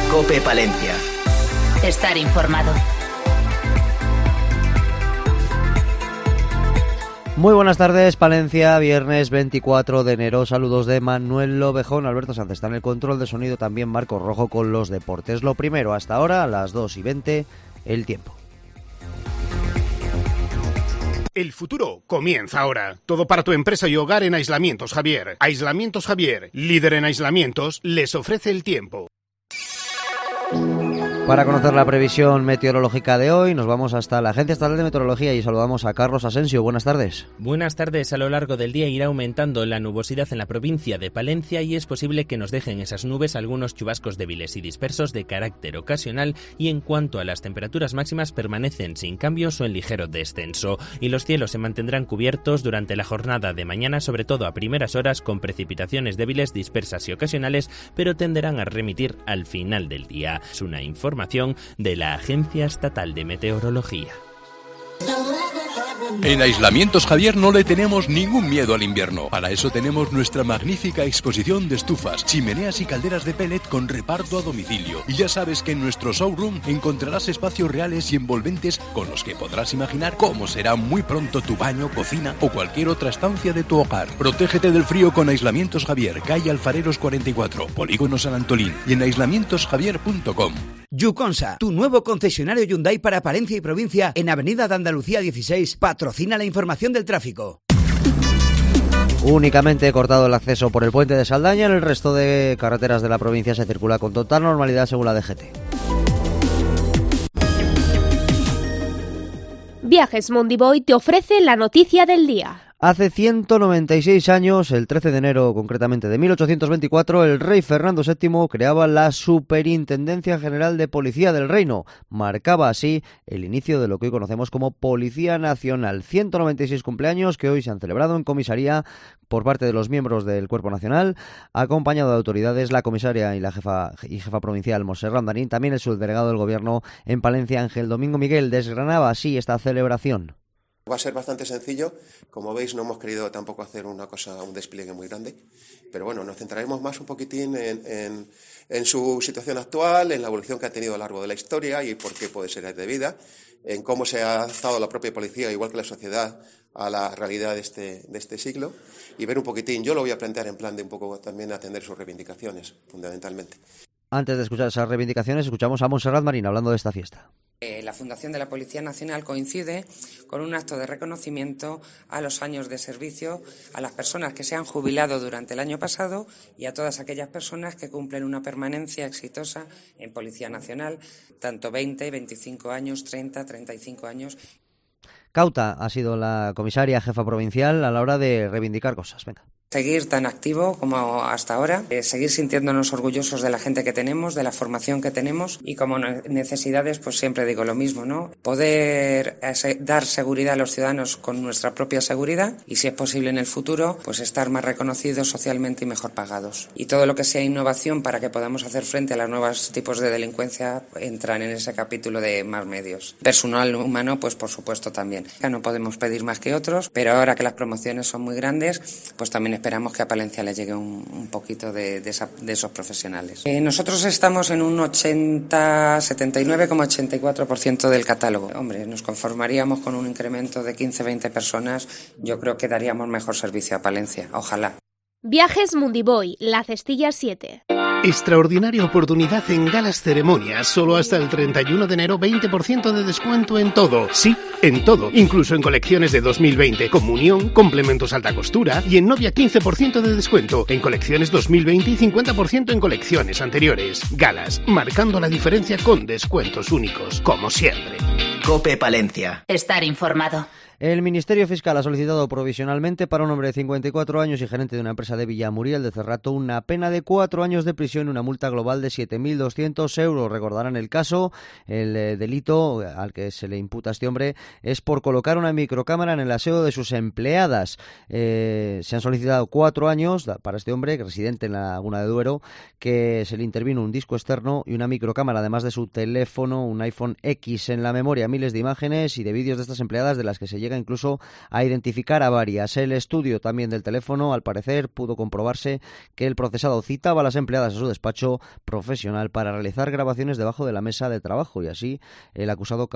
COPE Palencia. Estar informado. Muy buenas tardes, Palencia, viernes 24 de enero. Saludos de Manuel Lobejón. Alberto Sánchez está en el control de sonido, también Marcos Rojo con los deportes. Lo primero, hasta ahora, a las 2:20, el tiempo. El futuro comienza ahora. Todo para tu empresa y hogar en Aislamientos Javier. Aislamientos Javier, líder en aislamientos, les ofrece el tiempo. Para conocer la previsión meteorológica de hoy, nos vamos hasta la Agencia Estatal de Meteorología y saludamos a Carlos Asensio. Buenas tardes. Buenas tardes. A lo largo del día irá aumentando la nubosidad en la provincia de Palencia y es posible que nos dejen esas nubes algunos chubascos débiles y dispersos de carácter ocasional, y en cuanto a las temperaturas máximas permanecen sin cambios o en ligero descenso, y los cielos se mantendrán cubiertos durante la jornada de mañana, sobre todo a primeras horas, con precipitaciones débiles, dispersas y ocasionales, pero tenderán a remitir al final del día. Es una información de la Agencia Estatal de Meteorología. En Aislamientos Javier no le tenemos ningún miedo al invierno. Para eso tenemos nuestra magnífica exposición de estufas, chimeneas y calderas de pellet con reparto a domicilio. Y ya sabes que en nuestro showroom encontrarás espacios reales y envolventes con los que podrás imaginar cómo será muy pronto tu baño, cocina o cualquier otra estancia de tu hogar. Protégete del frío con Aislamientos Javier, calle Alfareros 44, Polígono San Antolín, y en aislamientosjavier.com. Yuconsa, tu nuevo concesionario Hyundai para Palencia y provincia en Avenida de Andalucía 16, patrocina la información del tráfico. Únicamente cortado el acceso por el puente de Saldaña, en el resto de carreteras de la provincia se circula con total normalidad según la DGT. Viajes Mundiboy te ofrece la noticia del día. Hace 196 años, el 13 de enero concretamente de 1824, el rey Fernando VII creaba la Superintendencia General de Policía del Reino. Marcaba así el inicio de lo que hoy conocemos como Policía Nacional. 196 cumpleaños que hoy se han celebrado en comisaría por parte de los miembros del Cuerpo Nacional, acompañado de autoridades, la comisaria y la jefa provincial Montserrat Darín, también el subdelegado del Gobierno en Palencia, Ángel Domingo Miguel, desgranaba así esta celebración. Va a ser bastante sencillo. Como veis, no hemos querido tampoco hacer un despliegue muy grande, pero bueno, nos centraremos más un poquitín en su situación actual, en la evolución que ha tenido a lo largo de la historia y por qué puede ser debida, en cómo se ha adaptado la propia policía, igual que la sociedad, a la realidad de este siglo, y ver un poquitín. Yo lo voy a plantear en plan de un poco también atender sus reivindicaciones, fundamentalmente. Antes de escuchar esas reivindicaciones, escuchamos a Montserrat Marín hablando de esta fiesta. La Fundación de la Policía Nacional coincide con un acto de reconocimiento a los años de servicio, a las personas que se han jubilado durante el año pasado y a todas aquellas personas que cumplen una permanencia exitosa en Policía Nacional, tanto 20, 25 años, 30, 35 años. Cauta ha sido la comisaria jefa provincial a la hora de reivindicar cosas. Venga. Seguir tan activo como hasta ahora, seguir sintiéndonos orgullosos de la gente que tenemos, de la formación que tenemos y como necesidades, pues siempre digo lo mismo, ¿no? Poder dar seguridad a los ciudadanos con nuestra propia seguridad y, si es posible en el futuro, pues estar más reconocidos socialmente y mejor pagados. Y todo lo que sea innovación para que podamos hacer frente a los nuevos tipos de delincuencia entran en ese capítulo de más medios. Personal humano, pues por supuesto también. Ya no podemos pedir más que otros, pero ahora que las promociones son muy grandes, pues también esperamos que a Palencia le llegue un poquito de esos profesionales. Nosotros estamos en un 79,84% del catálogo. Hombre, nos conformaríamos con un incremento de 15-20 personas. Yo creo que daríamos mejor servicio a Palencia. Ojalá. Viajes Mundiboy, La Cestilla 7. Extraordinaria oportunidad en Galas Ceremonias. Solo hasta el 31 de enero 20% de descuento en todo. Sí, en todo. Incluso en colecciones de 2020. Comunión, complementos alta costura y en novia 15% de descuento. En colecciones 2020 y 50% en colecciones anteriores. Galas, marcando la diferencia con descuentos únicos. Como siempre. COPE Palencia. Estar informado. El Ministerio Fiscal ha solicitado provisionalmente para un hombre de 54 años y gerente de una empresa de Villamuriel de Cerrato una pena de 4 años de prisión y una multa global de 7.200 euros. Recordarán el caso. El delito al que se le imputa a este hombre es por colocar una microcámara en el aseo de sus empleadas. Se han solicitado 4 años para este hombre, residente en la Laguna de Duero, que se le intervino un disco externo y una microcámara, además de su teléfono, un iPhone X en la memoria. Miles de imágenes y de vídeos de estas empleadas de las que se llega llega incluso a identificar a varias. El estudio también del teléfono, al parecer, pudo comprobarse que el procesado citaba a las empleadas a su despacho profesional para realizar grabaciones debajo de la mesa de trabajo, y así el acusado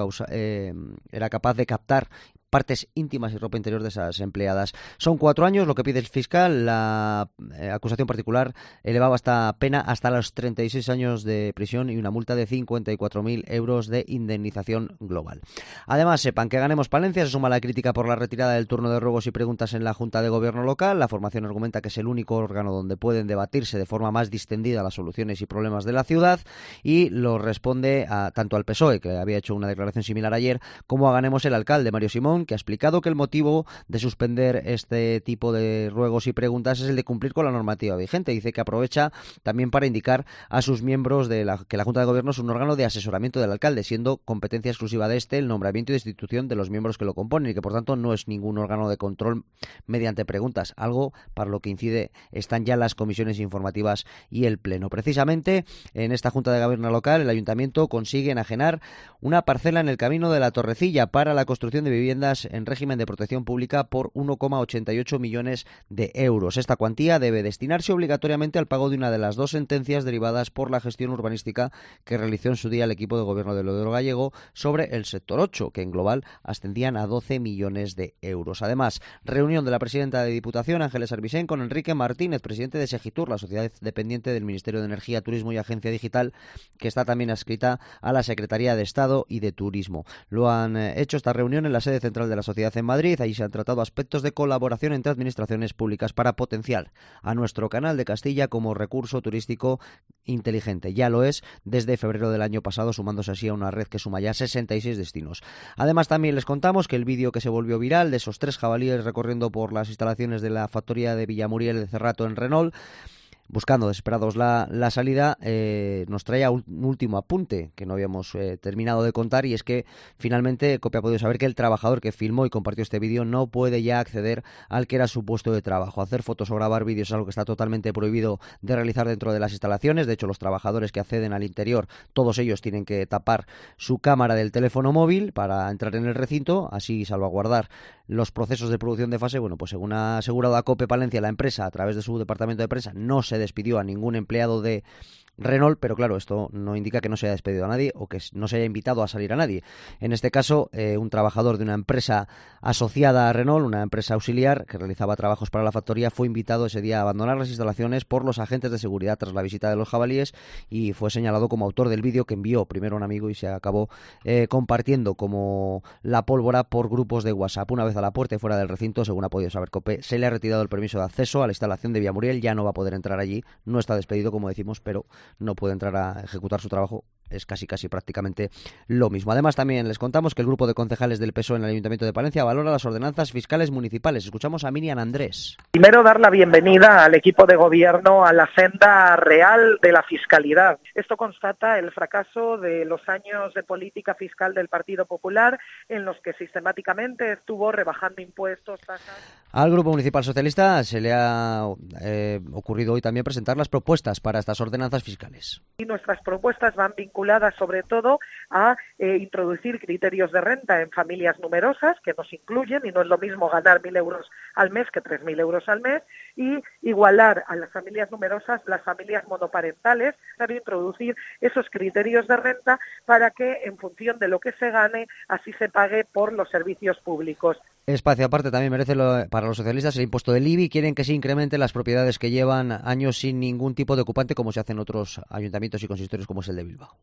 era capaz de captar partes íntimas y ropa interior de esas empleadas. Son 4 años lo que pide el fiscal. La acusación particular elevaba esta pena hasta los 36 años de prisión y una multa de 54.000 euros de indemnización global. Además, sepan que Ganemos Palencia se suma a la crítica por la retirada del turno de ruegos y preguntas en la Junta de Gobierno local. La formación argumenta que es el único órgano donde pueden debatirse de forma más distendida las soluciones y problemas de la ciudad, y lo responde tanto al PSOE, que había hecho una declaración similar ayer, como a Ganemos el alcalde, Mario Simón, que ha explicado que el motivo de suspender este tipo de ruegos y preguntas es el de cumplir con la normativa vigente. Dice que aprovecha también para indicar a sus miembros que la Junta de Gobierno es un órgano de asesoramiento del alcalde, siendo competencia exclusiva de el nombramiento y destitución de los miembros que lo componen, y que por tanto no es ningún órgano de control mediante preguntas, algo para lo que están ya las comisiones informativas y el Pleno. Precisamente en esta Junta de Gobierno local el Ayuntamiento consigue enajenar una parcela en el camino de la Torrecilla para la construcción de viviendas en régimen de protección pública por 1,88 millones de euros. Esta cuantía debe destinarse obligatoriamente al pago de una de las 2 sentencias derivadas por la gestión urbanística que realizó en su día el equipo de gobierno del Lodoero Gallego sobre el sector 8, que en global ascendían a 12 millones de euros. Además, reunión de la presidenta de Diputación, Ángeles Arbisén, con Enrique Martínez, presidente de Segitur, la sociedad dependiente del Ministerio de Energía, Turismo y Agencia Digital, que está también adscrita a la Secretaría de Estado y de Turismo. Lo han hecho esta reunión en la sede central de la sociedad en Madrid. Allí se han tratado aspectos de colaboración entre administraciones públicas para potenciar a nuestro canal de Castilla como recurso turístico inteligente. Ya lo es desde febrero del año pasado, sumándose así a una red que suma ya 66 destinos. Además, también les contamos que el vídeo que se volvió viral de esos 3 jabalíes recorriendo por las instalaciones de la factoría de Villamuriel de Cerrato en Renault, buscando desesperados la salida, nos traía un último apunte que no habíamos terminado de contar, y es que finalmente COPE ha podido saber que el trabajador que filmó y compartió este vídeo no puede ya acceder al que era su puesto de trabajo. Hacer fotos o grabar vídeos es algo que está totalmente prohibido de realizar dentro de las instalaciones. De hecho, los trabajadores que acceden al interior, todos ellos tienen que tapar su cámara del teléfono móvil para entrar en el recinto, así salvaguardar los procesos de producción de fase. Bueno, pues según ha asegurado a COPE Palencia, la empresa, a través de su departamento de prensa, no se despidió a ningún empleado de Renault, pero claro, esto no indica que no se haya despedido a nadie o que no se haya invitado a salir a nadie. En este caso, un trabajador de una empresa asociada a Renault, una empresa auxiliar que realizaba trabajos para la factoría, fue invitado ese día a abandonar las instalaciones por los agentes de seguridad tras la visita de los jabalíes, y fue señalado como autor del vídeo que envió primero a un amigo y se acabó compartiendo como la pólvora por grupos de WhatsApp. Una vez a la puerta y fuera del recinto, según ha podido saber COPE, se le ha retirado el permiso de acceso a la instalación de Villamuriel. Ya no va a poder entrar allí, no está despedido, como decimos, pero no puede entrar a ejecutar su trabajo. Es casi prácticamente lo mismo. Además, también les contamos que el grupo de concejales del PSOE en el Ayuntamiento de Palencia valora las ordenanzas fiscales municipales. Escuchamos a Miriam Andrés. Primero, dar la bienvenida al equipo de gobierno a la senda real de la fiscalidad. Esto constata el fracaso de los años de política fiscal del Partido Popular, en los que sistemáticamente estuvo rebajando impuestos, tasas. Al Grupo Municipal Socialista se le ha ocurrido hoy también presentar las propuestas para estas ordenanzas fiscales. Y nuestras propuestas van vinculadas sobre todo a introducir criterios de renta en familias numerosas que nos incluyen, y no es lo mismo ganar 1.000 euros al mes que 3.000 euros al mes, y igualar a las familias numerosas las familias monoparentales, para introducir esos criterios de renta para que en función de lo que se gane así se pague por los servicios públicos. Espacio aparte también merece para los socialistas el impuesto del IBI. Quieren que se incrementen las propiedades que llevan años sin ningún tipo de ocupante, como se hace en otros ayuntamientos y consistorios como es el de Bilbao.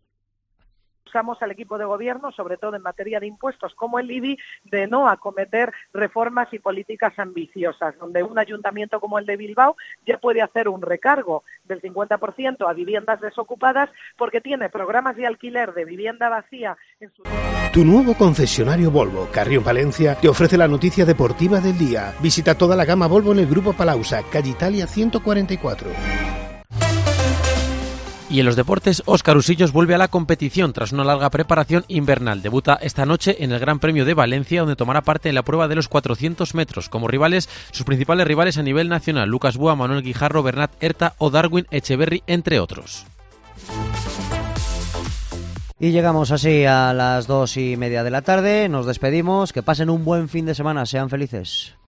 Usamos al equipo de gobierno, sobre todo en materia de impuestos como el IBI, de no acometer reformas y políticas ambiciosas, donde un ayuntamiento como el de Bilbao ya puede hacer un recargo del 50% a viviendas desocupadas porque tiene programas de alquiler de vivienda vacía en su... Tu nuevo concesionario Volvo, Carrión Palencia, te ofrece la noticia deportiva del día. Visita toda la gama Volvo en el Grupo Palausa, calle Italia 144. Y en los deportes, Óscar Usillos vuelve a la competición tras una larga preparación invernal. Debuta esta noche en el Gran Premio de Valencia, donde tomará parte en la prueba de los 400 metros. Como rivales, sus principales rivales a nivel nacional: Lucas Búa, Manuel Guijarro, Bernat Herta o Darwin Echeverry, entre otros. Y llegamos así a las 2:30 de la tarde, nos despedimos, que pasen un buen fin de semana, sean felices.